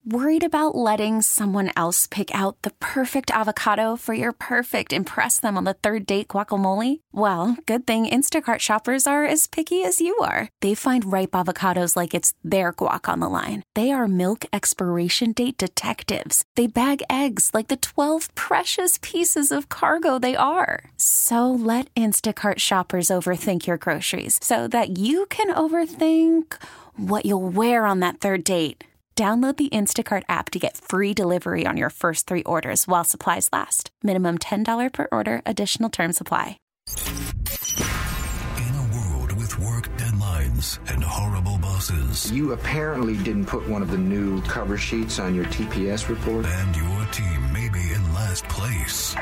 Worried about letting someone else pick out the perfect avocado for your perfect impress them on the third date guacamole? Well, good thing Instacart shoppers are as picky as you are. They find ripe avocados like it's their guac on the line. They are milk expiration date detectives. They bag eggs like the 12 precious pieces of cargo they are. So let Instacart shoppers overthink your groceries so that you can overthink what you'll wear on that third date. Download the Instacart app to get free delivery on your first 3 orders while supplies last. Minimum $10 per order. Additional terms apply. In a world with work deadlines and horrible bosses. You apparently didn't put one of the new cover sheets on your TPS report. And your team may be in last place.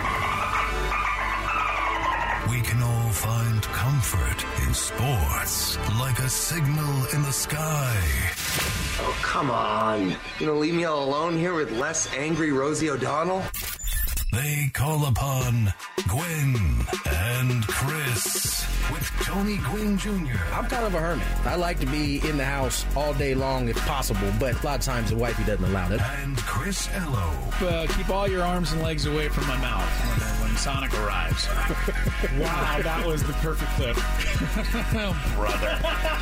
We can all find comfort in sports, like a signal in the sky. Oh, come on. You gonna leave me all alone here with less angry Rosie O'Donnell? They call upon Gwynn and Chris with Tony Gwynn Jr. I'm kind of a hermit. I like to be in the house all day long if possible, but a lot of times the wifey doesn't allow it. And Chris Ello. Keep all your arms and legs away from my mouth when Sonic arrives. Wow, that was the perfect clip. Oh, brother.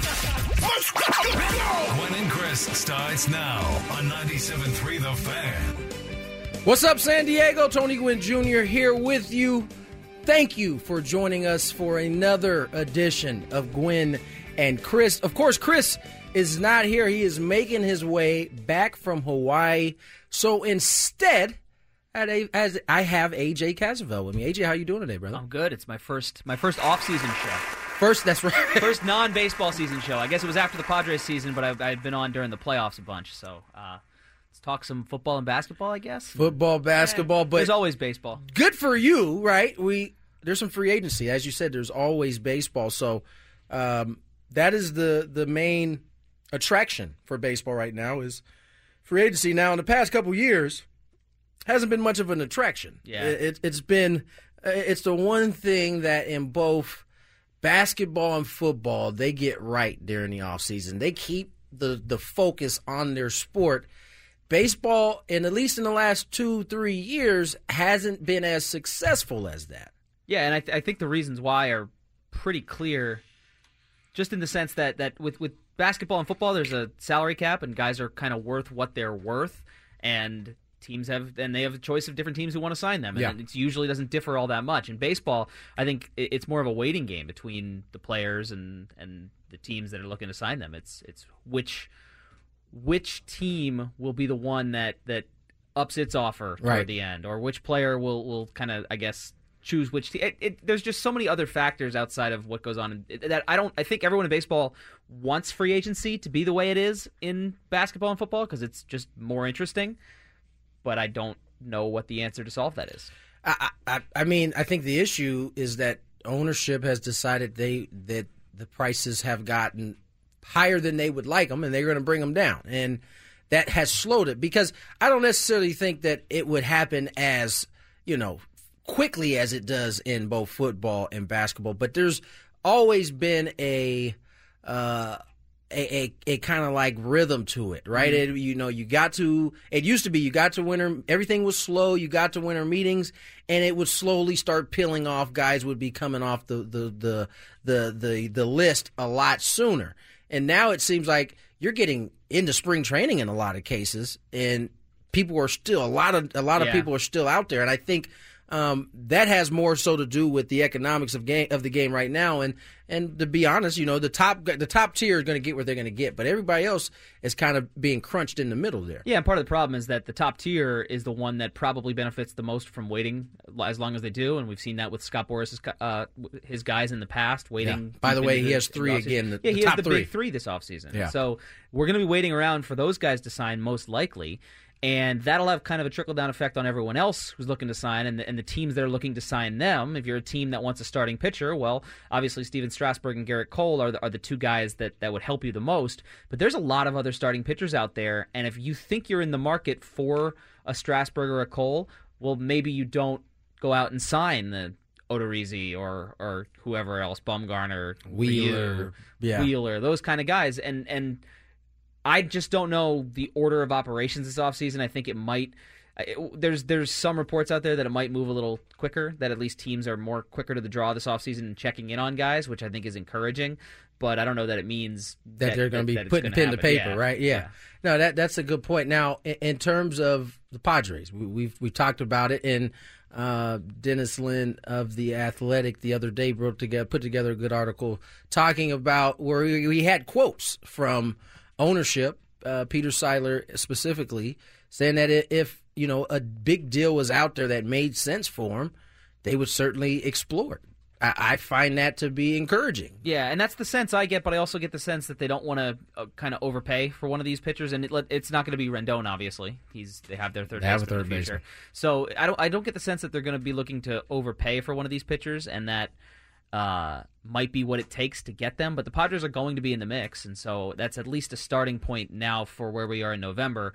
Gwynn and Chris starts now on 97.3 The Fan. What's up, San Diego? Tony Gwynn Jr. here with you. Thank you for joining us for another edition of Gwynn and Chris. Of course, Chris is not here. He is making his way back from Hawaii. So instead, as I have AJ Cassavell with me. AJ, how you doing today, brother? I'm good. It's my first off-season show. That's right. First non-baseball season show. I guess it was after the Padres season, but I've been on during the playoffs a bunch. So let's talk some football and basketball, I guess. Football, basketball, but there's always baseball. Good for you, right? There's some free agency, as you said. There's always baseball. So that is the main attraction for baseball right now is free agency. Now, in the past couple years, hasn't been much of an attraction. Yeah, it's the one thing that in both basketball and football they get right during the offseason. They keep the focus on their sport. Baseball, and at least in the last 2-3 years, hasn't been as successful as that. Yeah, and I think the reasons why are pretty clear, just in the sense that with basketball and football, there's a salary cap, and guys are kind of worth what they're worth, and teams have a choice of different teams who want to sign them, and it usually doesn't differ all that much. In baseball, I think it's more of a waiting game between the players and the teams that are looking to sign them. It's which team will be the one that ups its offer toward the end, or which player will kind of, I guess, choose which team. There's just so many other factors outside of what goes on that I think everyone in baseball wants free agency to be the way it is in basketball and football because it's just more interesting. But I don't know what the answer to solve that is. I mean, I think the issue is that ownership has decided that the prices have gotten higher than they would like them, and they're going to bring them down. And that has slowed it because I don't necessarily think that it would happen as, quickly as it does in both football and basketball. But there's always been a kind of like rhythm to it, right? Mm-hmm. It used to be you got to winter, everything was slow, you got to winter meetings, and it would slowly start peeling off. Guys would be coming off the list a lot sooner. And now it seems like you're getting into spring training in a lot of cases, and people are still, a lot of people are still out there. And I think that has more so to do with the economics of the game right now. And to be honest, the top tier is going to get what they're going to get, but everybody else is kind of being crunched in the middle there. Yeah, and part of the problem is that the top tier is the one that probably benefits the most from waiting as long as they do, and we've seen that with Scott Boras' his guys in the past waiting. Yeah. By the way, he has three again. He has the big three this offseason. Yeah. So we're going to be waiting around for those guys to sign most likely. And that'll have kind of a trickle-down effect on everyone else who's looking to sign and the teams that are looking to sign them. If you're a team that wants a starting pitcher, well, obviously Steven Strasburg and Garrett Cole are the two guys that would help you the most. But there's a lot of other starting pitchers out there, and if you think you're in the market for a Strasburg or a Cole, well, maybe you don't go out and sign the Odorizzi or whoever else, Bumgarner, Wheeler, those kind of guys. And I just don't know the order of operations this offseason. I think it might. There's some reports out there that it might move a little quicker, that at least teams are more quicker to the draw this offseason and checking in on guys, which I think is encouraging. But I don't know that it means that they're going to be putting pen to paper, right? Yeah. No, that's a good point. Now, in terms of the Padres, we've talked about it, and Dennis Lin of The Athletic the other day put together a good article talking about where we had quotes from ownership, Peter Seidler specifically, saying that if a big deal was out there that made sense for him, they would certainly explore it. I find that to be encouraging. Yeah, and that's the sense I get, but I also get the sense that they don't want to kind of overpay for one of these pitchers, and it's not going to be Rendon, obviously. They have their third baseman in the future. So I don't get the sense that they're going to be looking to overpay for one of these pitchers, and that might be what it takes to get them. But the Padres are going to be in the mix, and so that's at least a starting point now for where we are in November.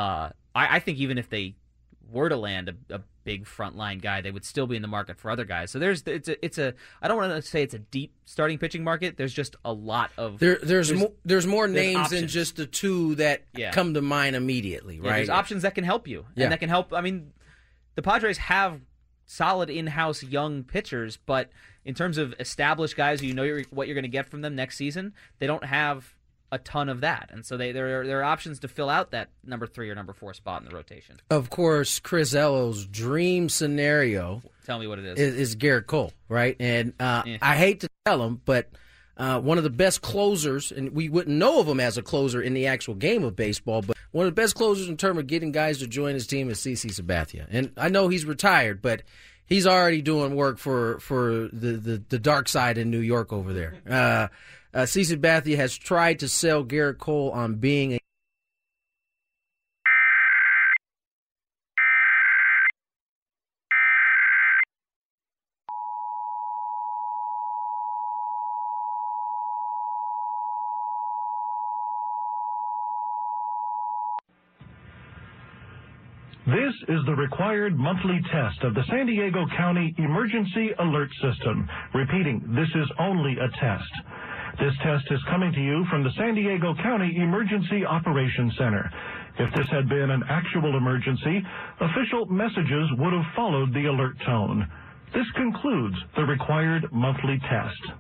I think even if they were to land a big frontline guy, they would still be in the market for other guys. So it's a I don't want to say it's a deep starting pitching market. There's just a lot of there's more names options than just the two that come to mind immediately, right? There's options that can help you, and that can help. I mean, the Padres have solid in-house young pitchers, but in terms of established guys who what you're going to get from them next season, they don't have a ton of that, and so there are options to fill out that number 3 or number 4 spot in the rotation. Of course, Chris Ello's dream scenario. Tell me what it is Garrett Cole, right? And I hate to tell him, but one of the best closers, and we wouldn't know of him as a closer in the actual game of baseball, but one of the best closers in terms of getting guys to join his team is CC Sabathia. And I know he's retired, but he's already doing work for the dark side in New York over there. CC Sabathia has tried to sell Garrett Cole on being a This is the required monthly test of the San Diego County Emergency Alert System. Repeating, this is only a test. This test is coming to you from the San Diego County Emergency Operations Center. If this had been an actual emergency, official messages would have followed the alert tone. This concludes the required monthly test.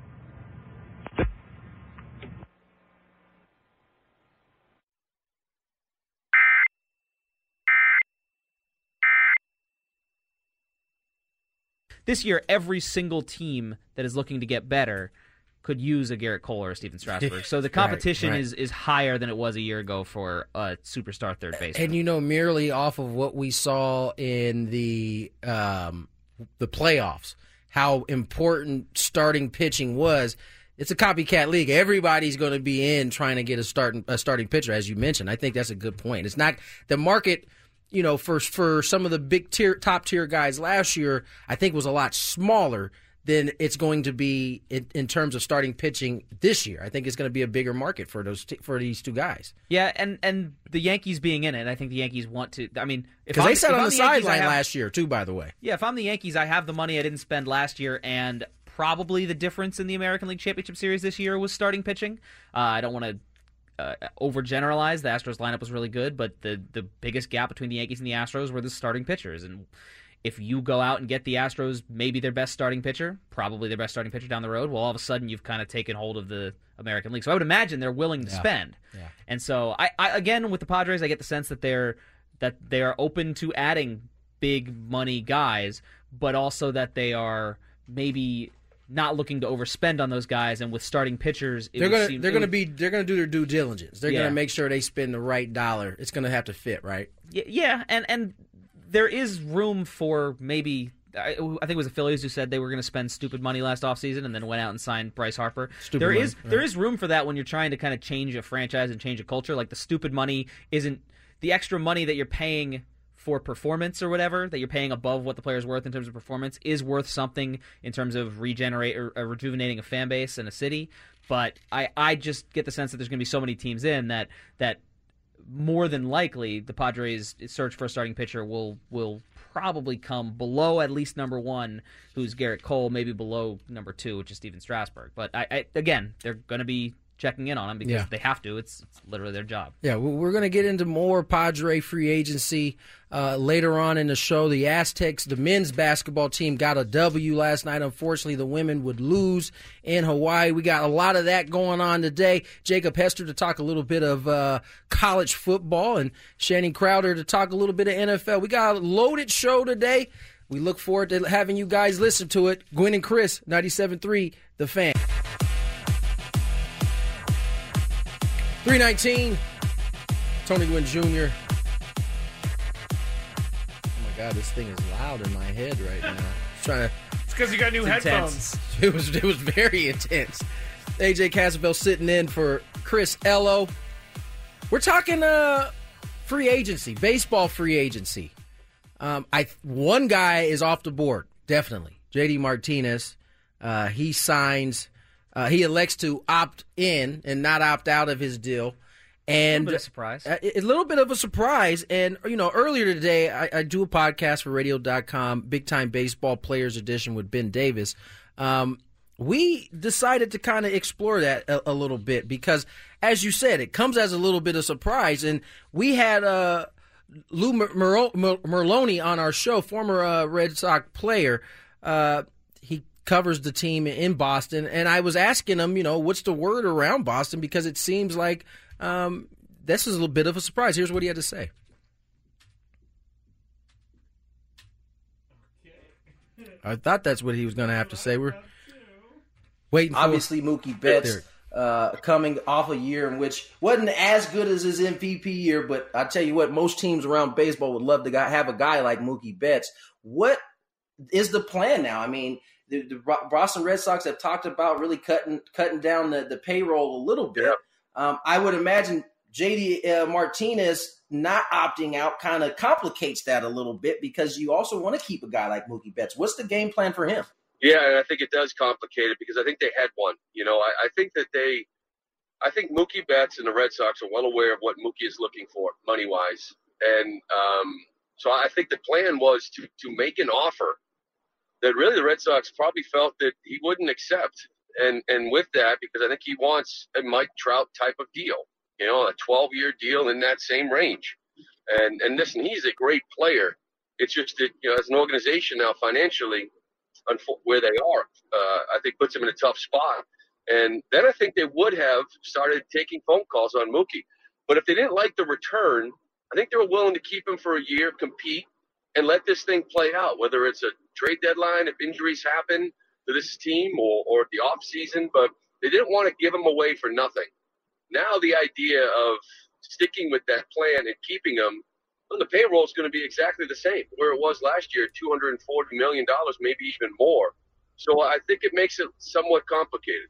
This year, every single team that is looking to get better could use a Garrett Cole or a Steven Strasburg. So the competition is higher than it was a year ago for a superstar third baseman. And merely off of what we saw in the playoffs, how important starting pitching was. It's a copycat league. Everybody's going to be in trying to get a starting pitcher, as you mentioned. I think that's a good point. It's not the market. For some of the big top tier guys last year, I think was a lot smaller than it's going to be in terms of starting pitching this year. I think it's going to be a bigger market for these two guys. Yeah, and the Yankees being in it, I think the Yankees want to. I mean, because they sat on the sideline last year too. By the way, yeah, if I'm the Yankees, I have the money I didn't spend last year, and probably the difference in the American League Championship Series this year was starting pitching. I don't want to overgeneralize. The Astros lineup was really good, but the biggest gap between the Yankees and the Astros were the starting pitchers. And if you go out and get the Astros maybe their best starting pitcher, probably their best starting pitcher down the road, well, all of a sudden you've kind of taken hold of the American League. So I would imagine they're willing to spend. Yeah. And so I again with the Padres, I get the sense that they are open to adding big money guys, but also that they are maybe not looking to overspend on those guys, and with starting pitchers, they're going to do their due diligence. They're going to make sure they spend the right dollar. It's going to have to fit, right? Yeah, and there is room for maybe. I think it was the Phillies who said they were going to spend stupid money last offseason and then went out and signed Bryce Harper. There is room for that when you're trying to kind of change a franchise and change a culture. Like the stupid money isn't the extra money that you're paying for performance or whatever, that you're paying above what the player's worth in terms of performance, is worth something in terms of rejuvenating a fan base and a city. But I just get the sense that there's going to be so many teams in that more than likely the Padres' search for a starting pitcher will probably come below at least number 1, who's Garrett Cole, maybe below number 2, which is Steven Strasburg. But again, they're going to be checking in on him because they have to. It's literally their job. Yeah, we're going to get into more Padre free agency later on in the show. The Aztecs, the men's basketball team, got a W last night. Unfortunately, the women would lose in Hawaii. We got a lot of that going on today. Jacob Hester to talk a little bit of college football, and Shannon Crowder to talk a little bit of NFL. We got a loaded show today. We look forward to having you guys listen to it. Gwen and Chris, 97.3, The Fan. 319, Tony Gwynn Jr. Oh my God, this thing is loud in my head right now. It's because you got new headphones. It was very intense. AJ Cassavell sitting in for Chris Ello. We're talking free agency, baseball free agency. One guy is off the board, definitely. JD Martinez. He signs. He elects to opt in and not opt out of his deal. And a little bit of surprise. A little bit of a surprise. And, earlier today, I do a podcast for radio.com, Big Time Baseball Players Edition with Ben Davis. We decided to kind of explore that a little bit because, as you said, it comes as a little bit of surprise. And we had Lou Merloni on our show, former Red Sox player. He covers the team in Boston, and I was asking him, what's the word around Boston, because it seems like this is a little bit of a surprise. Here's what he had to say. I thought that's what he was going to have to say. We're waiting for... Obviously, Mookie Betts coming off a year in which wasn't as good as his MVP year, but I tell you what, most teams around baseball would love to have a guy like Mookie Betts. What is the plan now? I mean, the Boston Red Sox have talked about really cutting down the payroll a little bit. Yep. I would imagine JD Martinez not opting out kind of complicates that a little bit because you also want to keep a guy like Mookie Betts. What's the game plan for him? Yeah, and I think it does complicate it because I think they had one. I think Mookie Betts and the Red Sox are well aware of what Mookie is looking for money-wise. And so I think the plan was to make an offer that really the Red Sox probably felt that he wouldn't accept. And with that, because I think he wants a Mike Trout type of deal, a 12-year deal in that same range. And listen, he's a great player. It's just that, as an organization now financially, where they are, I think puts him in a tough spot. And then I think they would have started taking phone calls on Mookie. But if they didn't like the return, I think they were willing to keep him for a year, compete, and let this thing play out, whether it's a trade deadline, if injuries happen to this team or the off season, but they didn't want to give him away for nothing. Now the idea of sticking with that plan and keeping him, well, the payroll is going to be exactly the same where it was last year, $240 million, maybe even more. So I think it makes it somewhat complicated.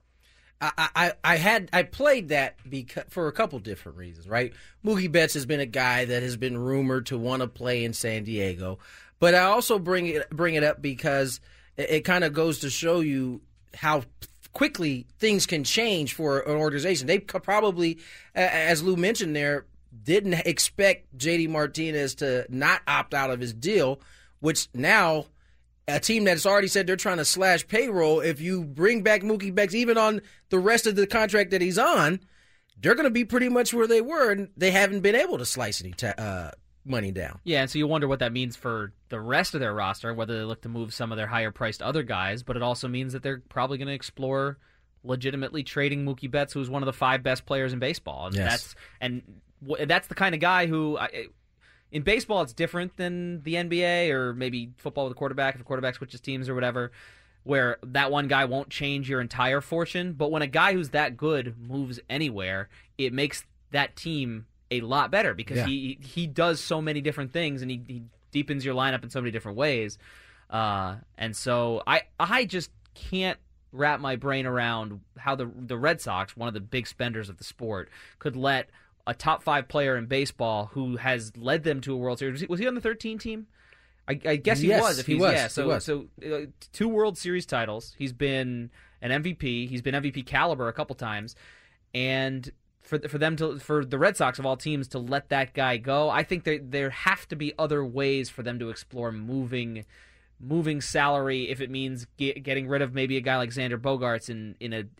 I played that for a couple different reasons, right? Mookie Betts has been a guy that has been rumored to want to play in San Diego, but I also bring it up because it kind of goes to show you how quickly things can change for an organization. They probably, as Lou mentioned there, didn't expect JD Martinez to not opt out of his deal, which now a team that's already said they're trying to slash payroll, if you bring back Mookie Betts, even on the rest of the contract that he's on, they're going to be pretty much where they were, and they haven't been able to slice any money down. Yeah, and so you wonder what that means for the rest of their roster, whether they look to move some of their higher-priced other guys, but it also means that they're probably going to explore legitimately trading Mookie Betts, who's one of the 5 best players in baseball. And yes. That's the kind of guy who... in baseball, it's different than the NBA or maybe football with a quarterback, if a quarterback switches teams or whatever, where that one guy won't change your entire fortune. But when a guy who's that good moves anywhere, it makes that team a lot better because he does so many different things and he deepens your lineup in so many different ways. And so I just can't wrap my brain around how the Red Sox, one of the big spenders of the sport, could let a top 5 player in baseball who has led them to a World Series. Was he on the 13 team? I guess he was. He was. Yeah, so 2 World Series titles. He's been an MVP. He's been MVP caliber a couple times. And for the Red Sox of all teams to let that guy go, I think there have to be other ways for them to explore moving salary if it means getting rid of maybe a guy like Xander Bogaerts in a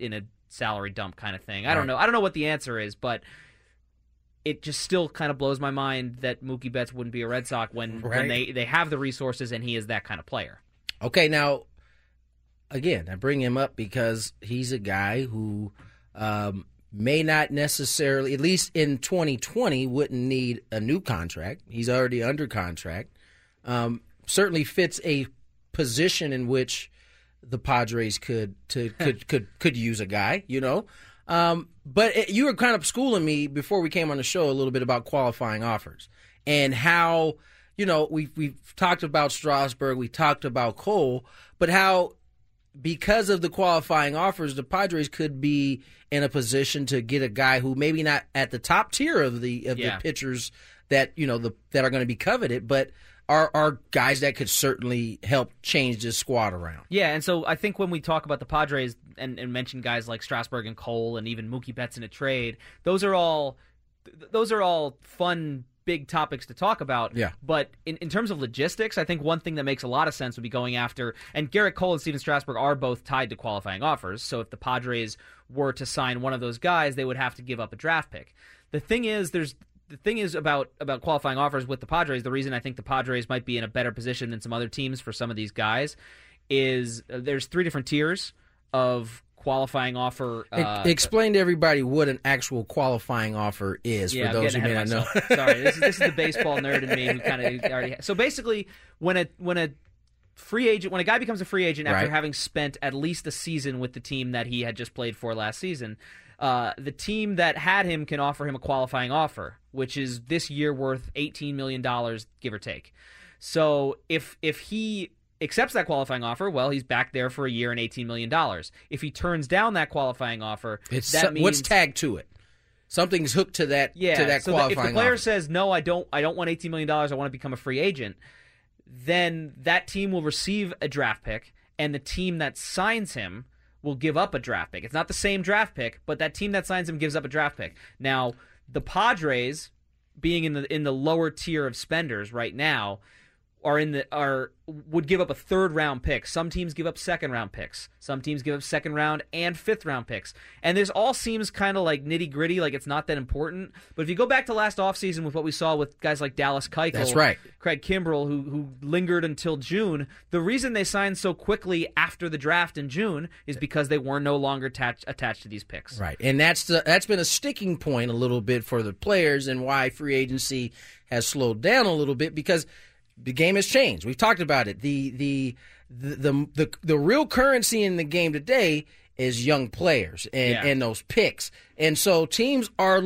salary dump kind of thing. I don't know. I don't know what the answer is, but it just still kind of blows my mind that Mookie Betts wouldn't be a Red Sox when they have the resources and he is that kind of player. Okay, now, again, I bring him up because he's a guy who may not necessarily, at least in 2020, wouldn't need a new contract. He's already under contract. Certainly fits a position in which the Padres could use a guy, you know. But you were kind of schooling me before we came on the show a little bit about qualifying offers and how, you know, we've talked about Strasburg, we talked about Cole, but how because of the qualifying offers, the Padres could be in a position to get a guy who maybe not at the top tier of the pitchers that, you know, that are going to be coveted, but are guys that could certainly help change this squad around. Yeah, and so I think when we talk about the Padres and mention guys like Strasburg and Cole and even Mookie Betts in a trade, those are all fun, big topics to talk about. Yeah. But in terms of logistics, I think one thing that makes a lot of sense would be going after, and Garrett Cole and Steven Strasburg are both tied to qualifying offers, so if the Padres were to sign one of those guys, they would have to give up a draft pick. The thing is about qualifying offers with the Padres, the reason I think the Padres might be in a better position than some other teams for some of these guys is there's 3 different tiers of qualifying offer. Explain to everybody what an actual qualifying offer is for those who may not know. Sorry, this is the baseball nerd in me who kind of already. So basically, when a guy becomes a free agent after having spent at least a season with the team that he had just played for last season, the team that had him can offer him a qualifying offer, which is this year worth $18 million, give or take. So if he accepts that qualifying offer, well, he's back there for a year and $18 million. If he turns down that qualifying offer, that means what's tagged to it? Something's hooked to that. Yeah, to that so qualifying if the player offer. says no, I don't want $18 million, I want to become a free agent, then that team will receive a draft pick, and the team that signs him will give up a draft pick. It's not the same draft pick, but that team that signs him gives up a draft pick. Now, the being in the lower tier of spenders right now would give up a third round pick. Some teams give up second round picks. Some teams give up second round and fifth round picks. And this all seems kind of like nitty gritty, like it's not that important. But if you go back to last offseason with what we saw with guys like Dallas Keuchel, that's right, Craig Kimbrell, who lingered until June, the reason they signed so quickly after the draft in June is because they were no longer attached to these picks. Right, and that's been a sticking point a little bit for the players and why free agency has slowed down a little bit because the game has changed. We've talked about it. The real currency in the game today is young players and those picks. And so teams are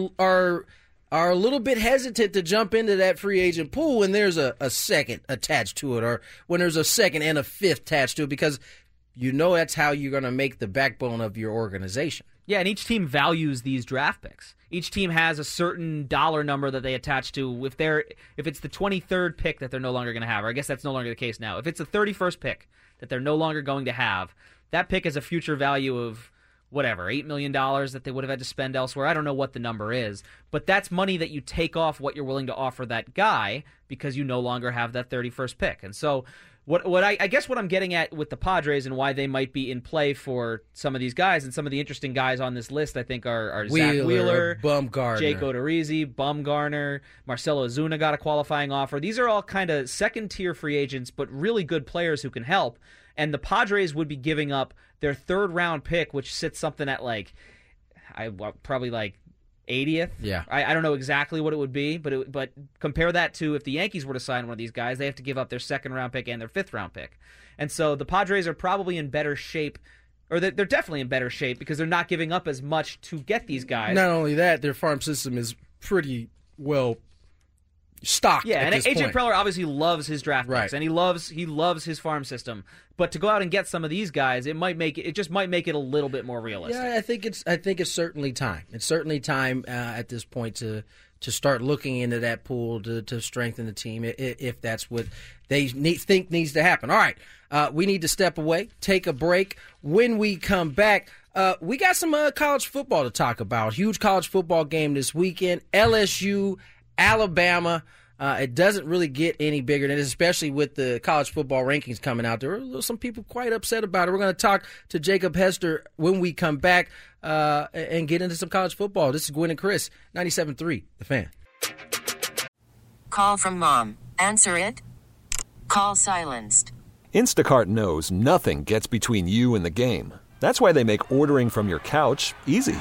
a little bit hesitant to jump into that free agent pool when there's a second attached to it or when there's a second and a fifth attached to it because you know that's how you're going to make the backbone of your organization. Yeah, and each team values these draft picks. Each team has a certain dollar number that they attach to. If it's the 23rd pick that they're no longer going to have, or I guess that's no longer the case now. If it's the 31st pick that they're no longer going to have, that pick has a future value of whatever, $8 million that they would have had to spend elsewhere. I don't know what the number is, but that's money that you take off what you're willing to offer that guy because you no longer have that 31st pick. And so What I guess what I'm getting at with the Padres and why they might be in play for some of these guys and some of the interesting guys on this list I think are Zach Wheeler, Bumgarner, Jake Odorizzi, Bumgarner, Marcelo Ozuna got a qualifying offer. These are all kind of second-tier free agents but really good players who can help. And the Padres would be giving up their third-round pick, which sits something at probably 80th. Yeah, I don't know exactly what it would be, but compare that to if the Yankees were to sign one of these guys, they have to give up their second round pick and their fifth round pick. And so the Padres are probably in better shape, or they're definitely in better shape because they're not giving up as much to get these guys. Not only that, their farm system is pretty well stocked. Yeah, and AJ point. Preller obviously loves his draft picks, and he loves his farm system. But to go out and get some of these guys, it just might make it a little bit more realistic. Yeah, I think it's certainly time. It's certainly time at this point to start looking into that pool to strengthen the team if that's what they think needs to happen. All right, we need to step away, take a break. When we come back, we got some college football to talk about. Huge college football game this weekend. LSU, Alabama. It doesn't really get any bigger than this, especially with the college football rankings coming out. There are some people quite upset about it. We're going to talk to Jacob Hester when we come back and get into some college football. This is Gwen and Chris, 97.3, The Fan. Call from mom. Answer it. Call silenced. Instacart knows nothing gets between you and the game. That's why they make ordering from your couch easy.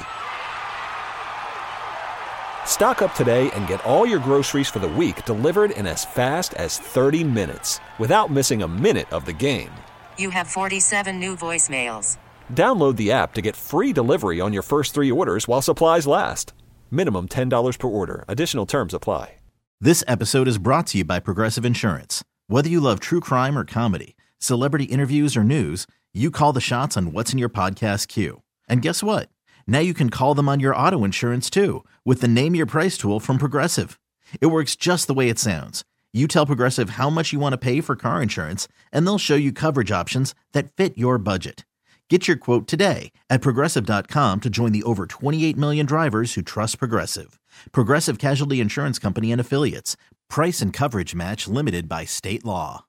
Stock up today and get all your groceries for the week delivered in as fast as 30 minutes without missing a minute of the game. You have 47 new voicemails. Download the app to get free delivery on your first 3 orders while supplies last. Minimum $10 per order. Additional terms apply. This episode is brought to you by Progressive Insurance. Whether you love true crime or comedy, celebrity interviews or news, you call the shots on what's in your podcast queue. And guess what? Now you can call them on your auto insurance too with the Name Your Price tool from Progressive. It works just the way it sounds. You tell Progressive how much you want to pay for car insurance, and they'll show you coverage options that fit your budget. Get your quote today at Progressive.com to join the over 28 million drivers who trust Progressive. Progressive Casualty Insurance Company and Affiliates. Price and coverage match limited by state law.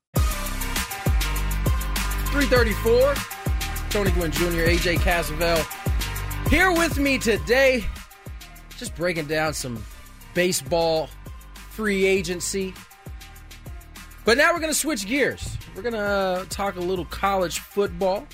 334, Tony Gwynn Jr., AJ Cassavell. Here with me today, just breaking down some baseball free agency. But now we're going to switch gears. We're going to talk a little college football.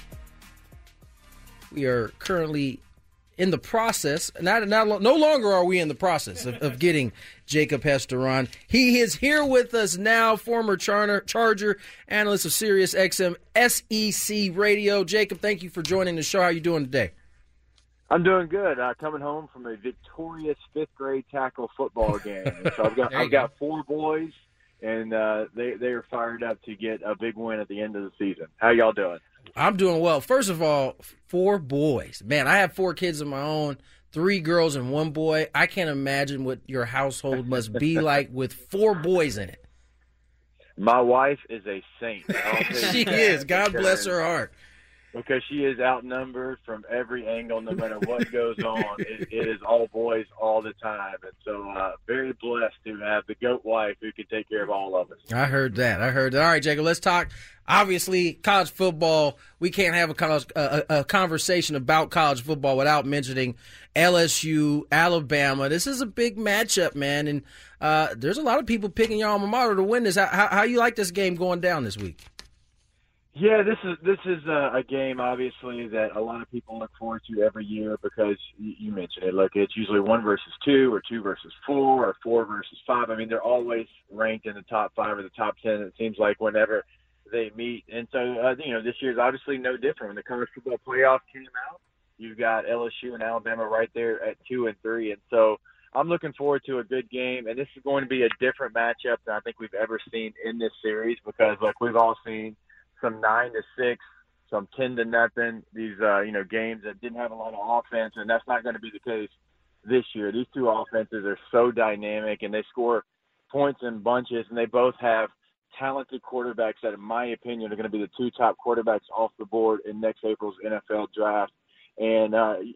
We are currently in the process, no longer are we in the process of getting Jacob Hester on. He is here with us now, former Charger analyst of Sirius XM SEC Radio. Jacob, thank you for joining the show. How are you doing today? I'm doing good. Coming home from a victorious fifth grade tackle football game. So I've got 4 boys, and they are fired up to get a big win at the end of the season. How y'all doing? I'm doing well. First of all, 4 boys. Man, I have 4 kids of my own, 3 girls and 1 boy. I can't imagine what your household must be like with 4 boys in it. My wife is a saint. She is. God bless her heart. Because she is outnumbered from every angle, no matter what goes on. It is all boys all the time. And so very blessed to have the GOAT wife who can take care of all of us. I heard that. All right, Jacob, let's talk. Obviously, college football, we can't have a conversation about college football without mentioning LSU, Alabama. This is a big matchup, man. And there's a lot of people picking your alma mater to win this. How you like this game going down this week? Yeah, this is a game, obviously, that a lot of people look forward to every year because you mentioned it. Look, it's usually 1 versus 2 or 2 versus 4 or 4 versus 5. I mean, they're always ranked in the top 5 or the top 10, it seems like, whenever they meet. And so, this year's obviously no different. When the college football playoff came out, you've got LSU and Alabama right there at 2 and 3. And so I'm looking forward to a good game. And this is going to be a different matchup than I think we've ever seen in this series because, like, we've all seen some 9-6, some 10-0. These games that didn't have a lot of offense, and that's not going to be the case this year. These 2 offenses are so dynamic, and they score points in bunches, and they both have talented quarterbacks that, in my opinion, are going to be the 2 top quarterbacks off the board in next April's NFL draft. And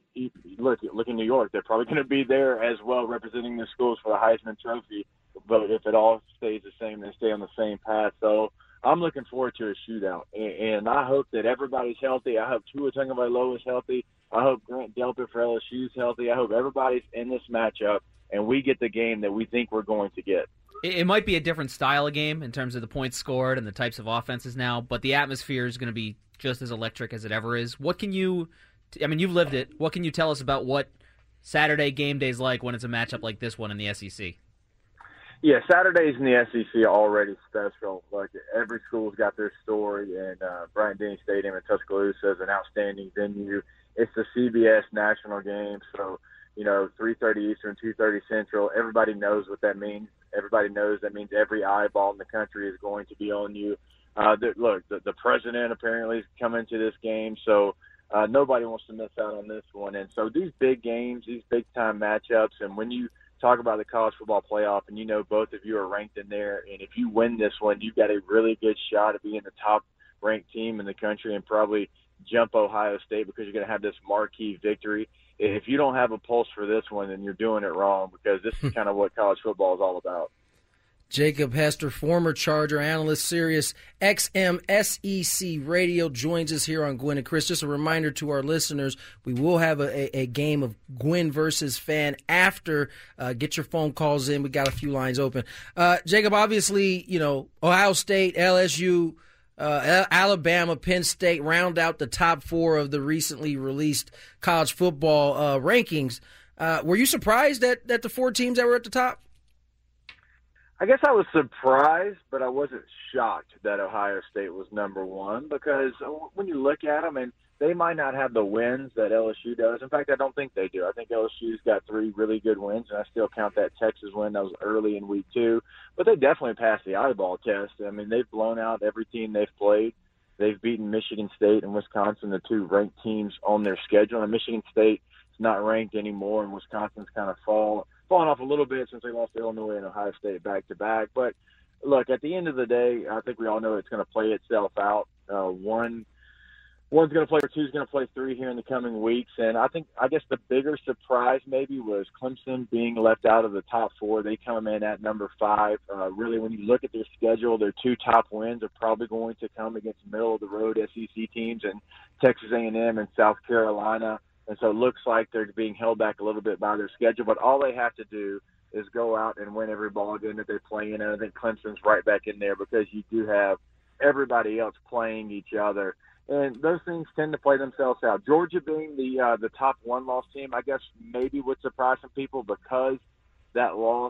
look in New York, they're probably going to be there as well, representing their schools for the Heisman Trophy. But if it all stays the same, they stay on the same path. So I'm looking forward to a shootout, and I hope that everybody's healthy. I hope Tua Tagovailoa is healthy. I hope Grant Delpit for LSU is healthy. I hope everybody's in this matchup, and we get the game that we think we're going to get. It might be a different style of game in terms of the points scored and the types of offenses now, but the atmosphere is going to be just as electric as it ever is. What can you – I mean, you've lived it. What can you tell us about what Saturday game day is like when it's a matchup like this one in the SEC? Yeah, Saturdays in the SEC are already special. Like, every school's got their story, and Bryant-Denny Stadium in Tuscaloosa is an outstanding venue. It's the CBS national game, so, 3:30 Eastern, 2:30 Central. Everybody knows what that means. Everybody knows that means every eyeball in the country is going to be on you. The president apparently is coming to this game, so nobody wants to miss out on this one. And so these big games, these big-time matchups, and when you talk about the college football playoff, and both of you are ranked in there, and if you win this one, you've got a really good shot at being the top-ranked team in the country and probably jump Ohio State because you're going to have this marquee victory. If you don't have a pulse for this one, then you're doing it wrong because this is kind of what college football is all about. Jacob Hester, former Charger analyst, Sirius XM SEC Radio, joins us here on Gwynn and Chris. Just a reminder to our listeners, we will have a game of Gwynn versus Fan after. Get your phone calls in. We got a few lines open. Jacob, obviously, Ohio State, LSU, Alabama, Penn State round out the top 4 of the recently released college football rankings. Were you surprised at the 4 teams that were at the top? I guess I was surprised, but I wasn't shocked that Ohio State was number 1 because when you look at them, and they might not have the wins that LSU does. In fact, I don't think they do. I think LSU's got 3 really good wins, and I still count that Texas win that was early in week 2. But they definitely passed the eyeball test. I mean, they've blown out every team they've played. They've beaten Michigan State and Wisconsin, the 2 ranked teams on their schedule. And Michigan State is not ranked anymore, and Wisconsin's kind of fallen off a little bit since they lost to Illinois and Ohio State back-to-back. But, look, at the end of the day, I think we all know it's going to play itself out. One's going to play, or 2's going to play 3 here in the coming weeks. And I guess the bigger surprise maybe was Clemson being left out of the top 4. They come in at number 5. Really, when you look at their schedule, their 2 top wins are probably going to come against middle-of-the-road SEC teams and Texas A&M and South Carolina. And so it looks like they're being held back a little bit by their schedule. But all they have to do is go out and win every ball game that they play in. And I think Clemson's right back in there because you do have everybody else playing each other. And those things tend to play themselves out. Georgia being the top 1-loss team, I guess maybe would surprise some people because that loss,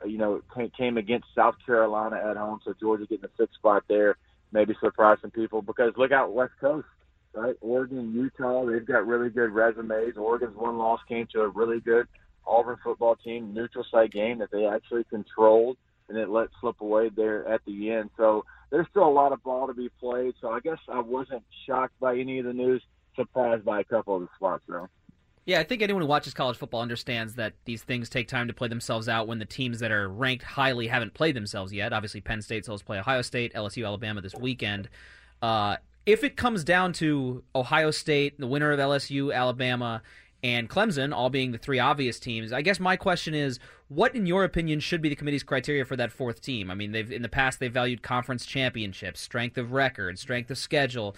came against South Carolina at home. So Georgia getting the 6th spot there maybe surprise some people because look out West Coast. Right, Oregon, Utah, they've got really good resumes. Oregon's 1 loss came to a really good Auburn football team, neutral site game that they actually controlled and it let slip away there at the end. So there's still a lot of ball to be played. So I guess I wasn't shocked by any of the news, surprised by a couple of the spots, though. Yeah, I think anyone who watches college football understands that these things take time to play themselves out when the teams that are ranked highly haven't played themselves yet. Obviously, Penn State still has to play Ohio State, LSU, Alabama this weekend. If it comes down to Ohio State, the winner of LSU, Alabama, and Clemson, all being the 3 obvious teams, I guess my question is, what, in your opinion, should be the committee's criteria for that 4th team? I mean, in the past they've valued conference championships, strength of record, strength of schedule,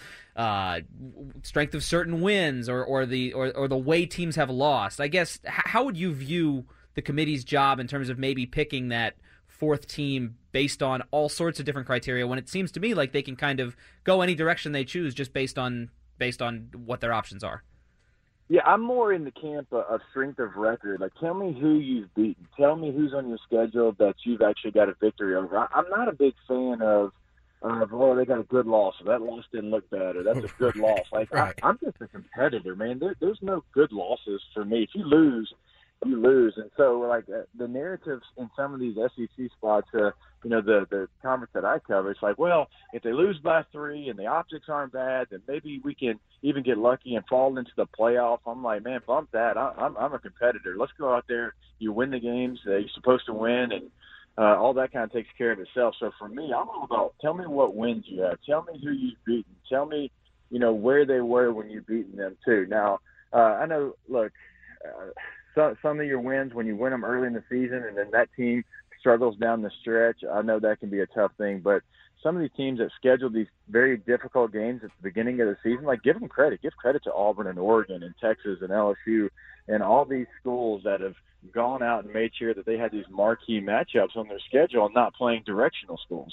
strength of certain wins, or the way teams have lost. I guess, how would you view the committee's job in terms of maybe picking that 4th team based on all sorts of different criteria when it seems to me like they can kind of go any direction they choose just based on what their options are? Yeah, I'm more in the camp of strength of record. Like, tell me who you've beaten. Tell me who's on your schedule that you've actually got a victory over. I'm not a big fan of they got a good loss. Or that loss didn't look bad, or that's a good loss. Like, right. I'm just a competitor, man. There's no good losses for me. If you lose, you lose. And so, like, the narratives in some of these SEC spots, the conference that I cover, it's like, well, if they lose by 3 and the optics aren't bad, then maybe we can even get lucky and fall into the playoff. I'm like, man, bump that. I'm a competitor. Let's go out there. You win the games that you're supposed to win, and all that kind of takes care of itself. So for me, I'm all about, tell me what wins you have. Tell me who you've beaten. Tell me, where they were when you've beaten them too. Now, I know, look, some of your wins when you win them early in the season and then that team struggles down the stretch, I know that can be a tough thing. But some of these teams that schedule these very difficult games at the beginning of the season, like, give them credit. Give credit to Auburn and Oregon and Texas and LSU and all these schools that have gone out and made sure that they had these marquee matchups on their schedule and not playing directional schools.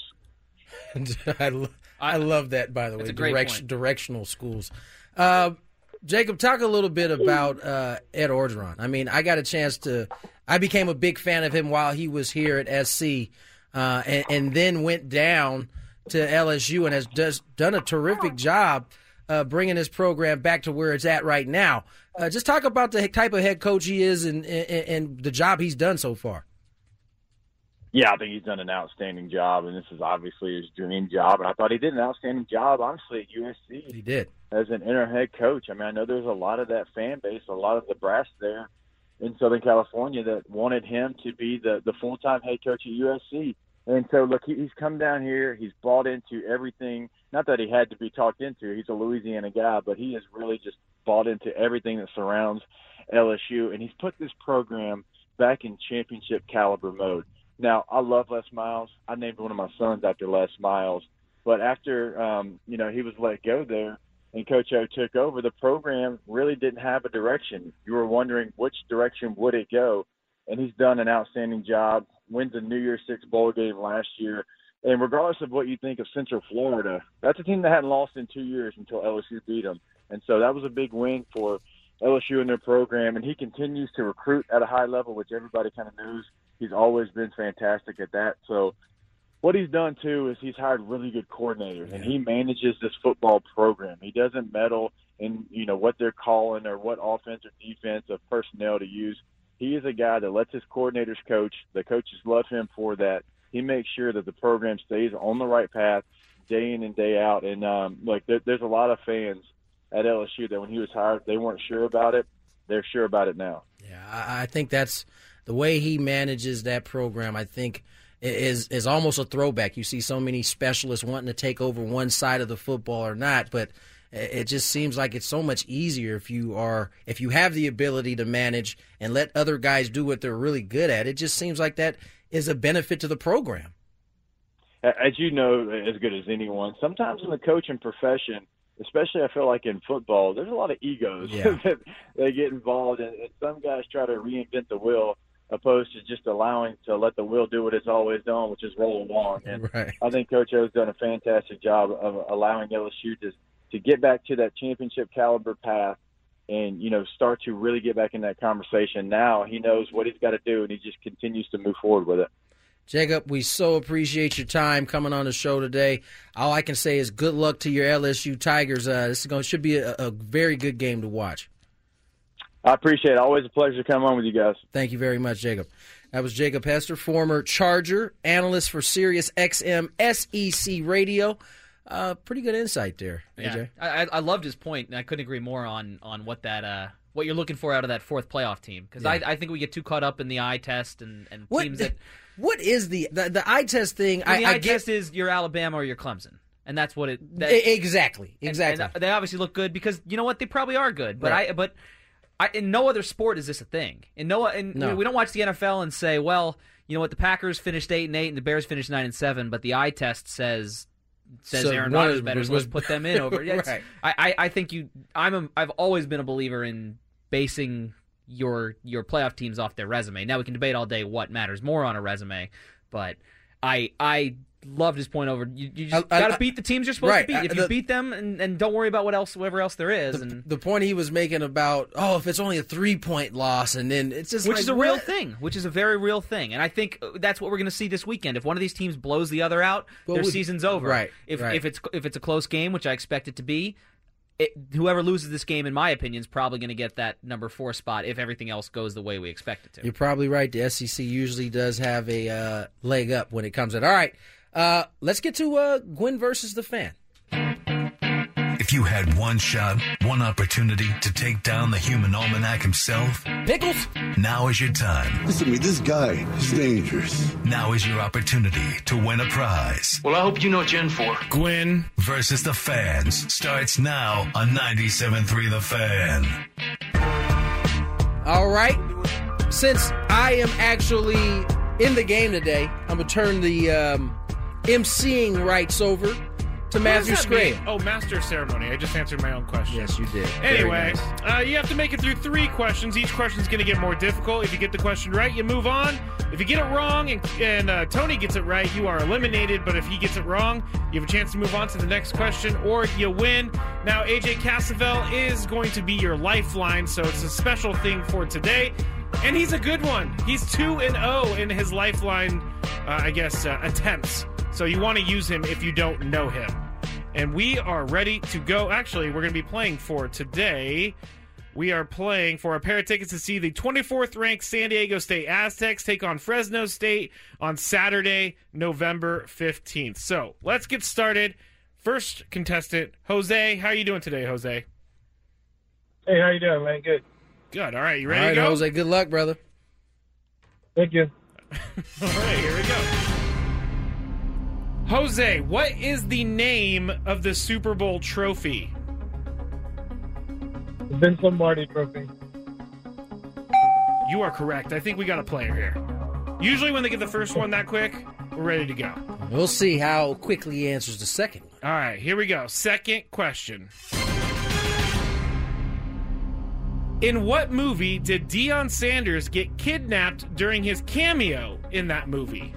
I love that, by the way, directional schools. Jacob, talk a little bit about Ed Orgeron. I mean, I became a big fan of him while he was here at SC, and then went down to LSU and has done a terrific job bringing his program back to where it's at right now. Just talk about the type of head coach he is and the job he's done so far. Yeah, I think he's done an outstanding job, and this is obviously his dream job. And I thought he did an outstanding job, honestly, at USC. He did. As an interim head coach. I mean, I know there's a lot of that fan base, a lot of the brass there in Southern California that wanted him to be the full-time head coach at USC. And so, look, he's come down here. He's bought into everything. Not that he had to be talked into. He's a Louisiana guy, but he has really just bought into everything that surrounds LSU. And he's put this program back in championship caliber mode. Now, I love Les Miles. I named one of my sons after Les Miles. But after, he was let go there and Coach O took over, the program really didn't have a direction. You were wondering which direction would it go, and he's done an outstanding job. Wins a New Year's Six bowl game last year. And regardless of what you think of Central Florida, that's a team that hadn't lost in 2 years until LSU beat them. And so that was a big win for LSU and their program. And he continues to recruit at a high level, which everybody kind of knows. He's always been fantastic at that. So what he's done, too, is he's hired really good coordinators, and he manages this football program. He doesn't meddle in, what they're calling or what offense or defense of personnel to use. He is a guy that lets his coordinators coach. The coaches love him for that. He makes sure that the program stays on the right path day in and day out. And, there's a lot of fans at LSU that when he was hired, they weren't sure about it. They're sure about it now. Yeah, I think that's the way he manages that program, I think, is almost a throwback. You see so many specialists wanting to take over one side of the football or not, but it just seems like it's so much easier if you have the ability to manage and let other guys do what they're really good at. It just seems like that is a benefit to the program. As you know, as good as anyone, sometimes in the coaching profession, especially I feel like in football, there's a lot of egos that they get involved in, and some guys try to reinvent the wheel opposed to just allowing to let the wheel do what it's always done, which is roll along. And I think Coach O's done a fantastic job of allowing LSU to get back to that championship caliber path and, start to really get back in that conversation. Now he knows what he's got to do, and he just continues to move forward with it. Jacob, we so appreciate your time coming on the show today. All I can say is good luck to your LSU Tigers. This should be a very good game to watch. I appreciate it. Always a pleasure to come on with you guys. Thank you very much, Jacob. That was Jacob Hester, former Charger, analyst for Sirius XM SEC Radio. Pretty good insight there, AJ. Yeah, I loved his point, and I couldn't agree more on what that what you're looking for out of that fourth playoff team. Because I think we get too caught up in the eye test and teams that... What is the eye test thing? The eye test is your Alabama or your Clemson. And that's what it... Exactly. And they obviously look good because, you know what, they probably are good. But in no other sport is this a thing. We don't watch the NFL and say, well, you know what, the Packers finished 8-8 and the Bears finished 9-7, but the eye test says Aaron Rodgers better, so let's put them in over. Right. I think I've always been a believer in basing your playoff teams off their resume. Now we can debate all day what matters more on a resume, but I loved his point over. You just got to beat the teams you're supposed to beat. If you beat them, and don't worry about whatever else there is. The point he was making about if it's only a 3-point loss, and then it's just which is a real thing, which is a very real thing, and I think that's what we're going to see this weekend. If one of these teams blows the other out, their season's over. Right. If it's a close game, which I expect it to be. Whoever loses this game, in my opinion, is probably going to get that number 4 spot if everything else goes the way we expect it to. You're probably right. The SEC usually does have a leg up when it comes to it. All right, let's get to Gwyn versus the Fan. If you had one shot, one opportunity to take down the human almanac himself, Pickles, now is your time. Listen to me, this guy is dangerous. Now is your opportunity to win a prize. Well, I hope you know what you're in for. Gwyn versus the Fans starts now on 97.3 The Fan. All right. Since I am actually in the game today, I'm going to turn the emceeing rights over to Matthew Scrape. Oh, Master of Ceremony. I just answered my own question. Yes, you did. Anyway, you have to make it through 3 questions. Each question is going to get more difficult. If you get the question right, you move on. If you get it wrong and Tony gets it right, you are eliminated. But if he gets it wrong, you have a chance to move on to the next question, or you win. Now, AJ Cassavell is going to be your lifeline, so it's a special thing for today. And he's a good one. He's 2-0 in his lifeline, attempts. So you want to use him if you don't know him. And we are ready to go. Actually, we're going to be playing for today. We are playing for a pair of tickets to see the 24th-ranked San Diego State Aztecs take on Fresno State on Saturday, November 15th. So let's get started. First contestant, Jose. How are you doing today, Jose? Hey, how you doing, man? Good. Good. All right, you ready to go? Jose, good luck, brother. Thank you. All right, here we go. Jose, what is the name of the Super Bowl trophy? The Vince Lombardi Trophy. You are correct. I think we got a player here. Usually when they get the first one that quick, we're ready to go. We'll see how quickly he answers the second one. All right, here we go. Second question. In what movie did Deion Sanders get kidnapped during his cameo in that movie?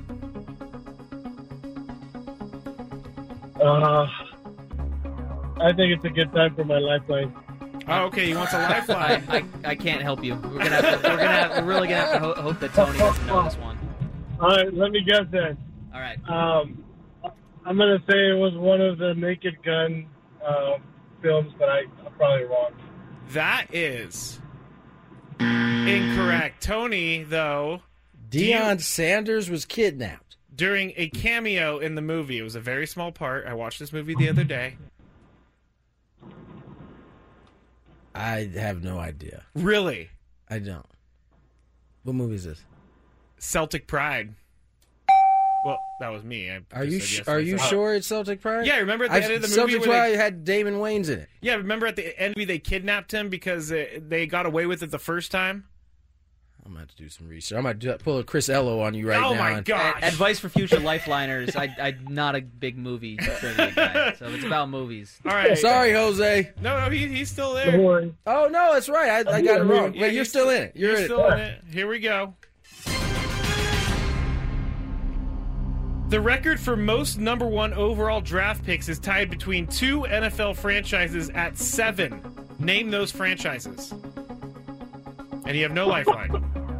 I think it's a good time for my lifeline. Oh, okay, he wants a lifeline. I can't help you. We're really gonna have to hope that Tony doesn't know this one. All right, let me guess then. All right. I'm gonna say it was one of the Naked Gun films, but I'm probably wrong. That is incorrect. Tony, though, Deion Sanders was kidnapped during a cameo in the movie. It was a very small part. I watched this movie the other day. I have no idea. Really? I don't. What movie is this? Celtic Pride. Well, that was me. Are you sure it's Celtic Pride? Yeah, remember at the end of the movie Celtic Pride had Damon Wayans in it. Yeah, remember at the end they kidnapped him because they got away with it the first time? I'm going to have to do some research. I'm going to pull a Chris Ello on you right now. Oh, my gosh. Advice for future lifeliners. I'm not a big movie trivia guy, so it's about movies. All right. Sorry, Jose. No, he's still there. Oh, no, that's right. I got it wrong. Yeah, Wait, you're still in it. You're still in it. Here we go. The record for most number 1 overall draft picks is tied between 2 NFL franchises at 7. Name those franchises. And you have no lifeline.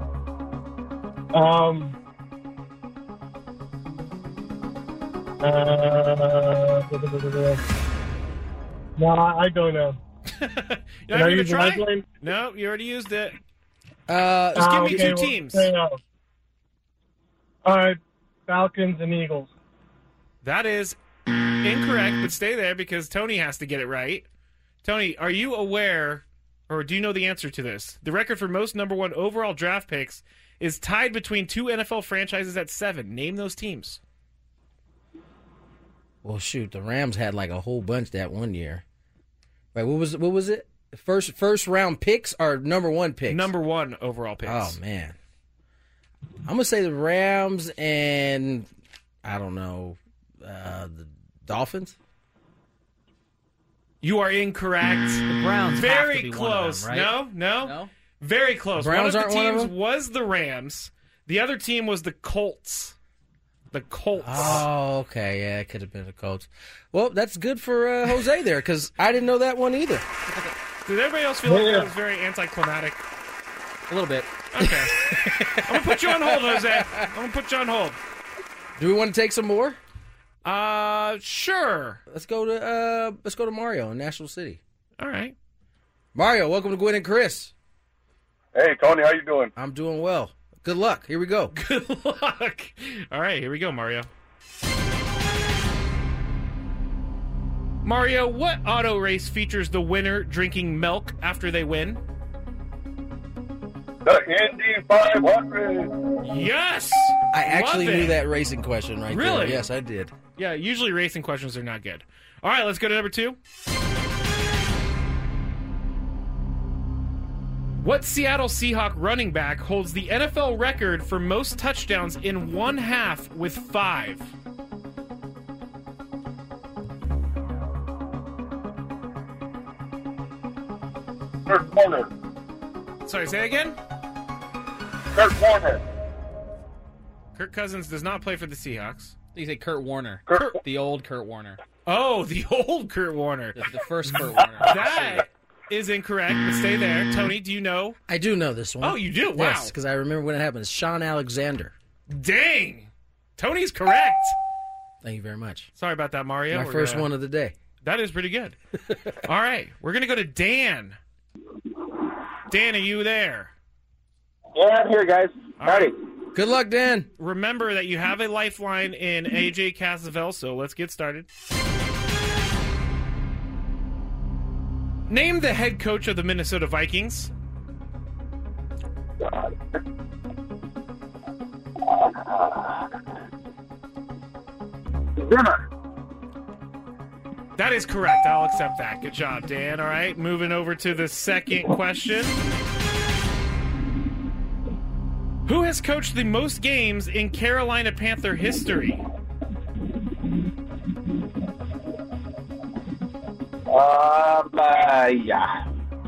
No, I don't know. You're not going to try? No, you already used it. Just give me 2 teams. All right, Falcons and Eagles. That is incorrect, but stay there because Tony has to get it right. Tony, are you aware, or do you know the answer to this? The record for most number 1 overall draft picks is tied between 2 NFL franchises at 7. Name those teams. Well, shoot, the Rams had like a whole bunch that one year. Right, what was it? First round picks or number 1 picks? Number 1 overall picks. Oh, man. I'm going to say the Rams and, I don't know, the Dolphins? You are incorrect. The Browns very have to be close. One of them, right? No. Very close. Browns one of the aren't one teams of them? was the Rams. The other team was the Colts. The Colts. Oh, okay. Yeah, it could have been the Colts. Well, that's good for Jose there because I didn't know that one either. Did everybody else feel like that was very anticlimactic? A little bit. Okay. I'm going to put you on hold, Jose. I'm going to put you on hold. Do we want to take some more? Sure. Let's go to Mario in Nashville City. All right. Mario, welcome to Gwen and Chris. Hey, Tony, how you doing? I'm doing well. Good luck. Here we go. Good luck. All right, here we go, Mario. Mario, what auto race features the winner drinking milk after they win? The Indy 500. Yes! I actually Love knew it. that racing question right Really? there. Yes, I did. Yeah, usually racing questions are not good. All right, let's go to number 2. What Seattle Seahawk running back holds the NFL record for most touchdowns in one half with 5? Kurt Warner. Sorry, say again? Kurt Warner. Kirk Cousins does not play for the Seahawks. You say Kurt Warner. The old Kurt Warner. Oh, the old Kurt Warner. The first Kurt Warner. That is incorrect, but stay there. Tony, do you know? I do know this one. Oh, you do? Wow. Yes, because I remember when it happened. It's Sean Alexander. Dang. Tony's correct. Thank you very much. Sorry about that, Mario. My first one of the day. That is pretty good. All right, we're going to go to Dan. Dan, are you there? Yeah, I'm here, guys. Howdy. Good luck, Dan. Remember that you have a lifeline in AJ Casavel, so let's get started. Name the head coach of the Minnesota Vikings. Zimmer. That is correct. I'll accept that. Good job, Dan. All right, moving over to the second question. Who has coached the most games in Carolina Panther history? Yeah.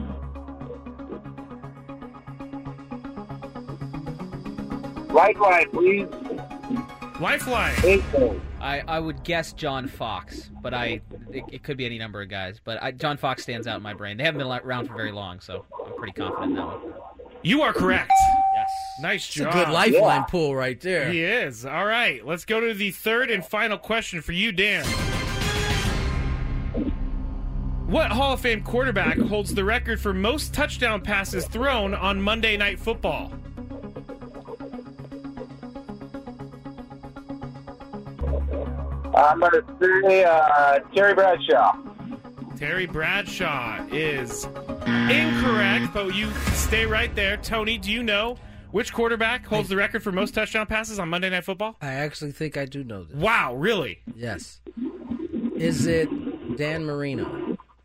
Lifeline, please. Lifeline. I would guess John Fox, but it could be any number of guys. But John Fox stands out in my brain. They haven't been around for very long, so I'm pretty confident in that one. You are correct. Yes. Nice It's job. a good lifeline pull right there. He is. All right, let's go to the third and final question for you, Dan. What Hall of Fame quarterback holds the record for most touchdown passes thrown on Monday Night Football? I'm going to say Terry Bradshaw. Terry Bradshaw is incorrect, but you stay right there. Tony, do you know which quarterback holds the record for most touchdown passes on Monday Night Football? I actually think I do know this. Wow, really? Yes. Is it Dan Marino?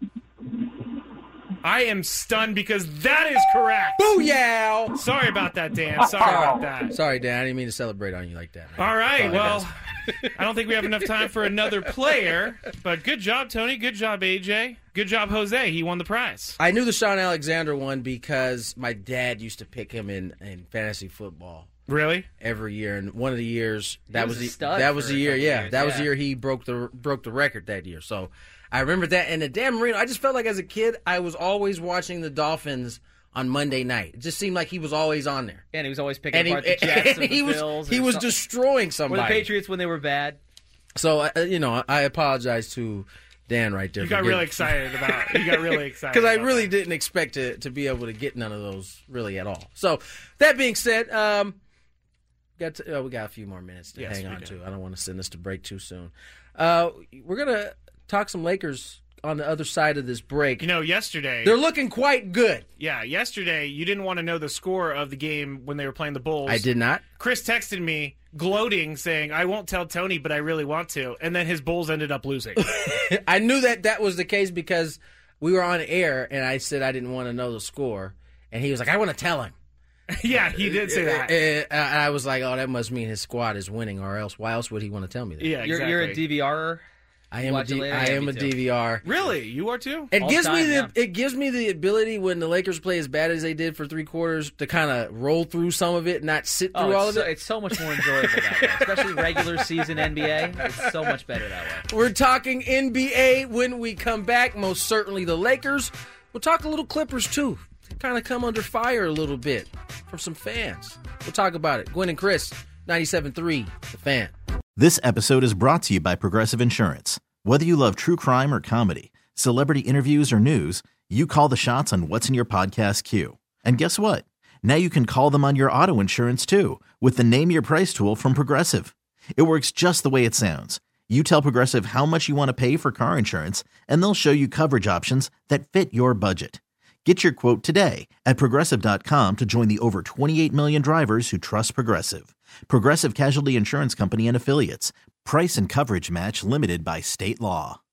I am stunned because that is correct. Booyah! Sorry about that, Dan. Sorry about that. Sorry, Dan. I didn't mean to celebrate on you like that. Man. All right, Sorry, well, guys. I don't think we have enough time for another player, but good job, Tony. Good job, AJ. Good job, Jose. He won the prize. I knew the Sean Alexander one because my dad used to pick him in fantasy football. Really? Every year, and one of the years that was the year. Yeah, That was the year he broke the record that year. So I remember that. And the Dan Marino, I just felt like as a kid, I was always watching the Dolphins on Monday night. It just seemed like he was always on there. And he was always picking apart the Jets and the Bills. He was destroying somebody. Or the Patriots when they were bad. So, I apologize to Dan right there. You got really excited about it. You got really excited. Because I really didn't expect to be able to get none of those really at all. So, that being said, we got a few more minutes to hang on to. I don't want to send this to break too soon. We're going to talk some Lakers on the other side of this break. Yesterday... They're looking quite good. Yeah, yesterday you didn't want to know the score of the game when they were playing the Bulls. I did not. Chris texted me, gloating, saying, I won't tell Tony, but I really want to. And then his Bulls ended up losing. I knew that was the case because we were on air, and I said I didn't want to know the score. And he was like, I want to tell him. Yeah, he did say that. And I was like, oh, that must mean his squad is winning, or else why else would he want to tell me that? Yeah, exactly. You're a DVR-er? I am a DVR. Really? You are too? It gives me the ability when the Lakers play as bad as they did for 3 quarters to kind of roll through some of it, not sit through all of it. It's so much more enjoyable that way, especially regular season NBA. It's so much better that way. We're talking NBA when we come back. Most certainly the Lakers. We'll talk a little Clippers too. Kind of come under fire a little bit from some fans. We'll talk about it. Gwen and Chris, 97.3, The Fan. This episode is brought to you by Progressive Insurance. Whether you love true crime or comedy, celebrity interviews or news, you call the shots on what's in your podcast queue. And guess what? Now you can call them on your auto insurance too with the Name Your Price tool from Progressive. It works just the way it sounds. You tell Progressive how much you want to pay for car insurance, and they'll show you coverage options that fit your budget. Get your quote today at Progressive.com to join the over 28 million drivers who trust Progressive. Progressive Casualty Insurance Company and Affiliates. Price and coverage match limited by state law.